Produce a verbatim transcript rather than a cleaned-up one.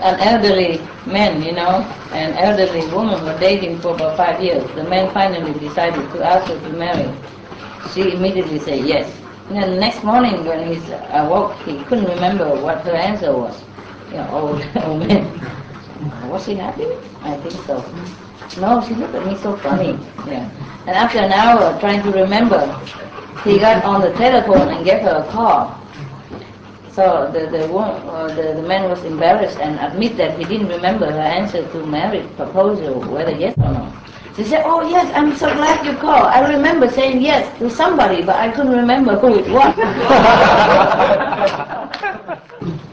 an elderly man, you know, an elderly woman were dating for about five years. The man finally decided to ask her to marry. She immediately said yes. And then the next morning when he awoke, he couldn't remember what her answer was. You know, old, old man. Was she happy? I think so. No, she looked at me so funny. Yeah. And after an hour trying to remember, he got on the telephone and gave her a call. So the the, uh, the the man was embarrassed and admit that he didn't remember her answer to marriage proposal, whether yes or no. She said, "Oh yes, I'm so glad you called. I remember saying yes to somebody, but I couldn't remember who it was."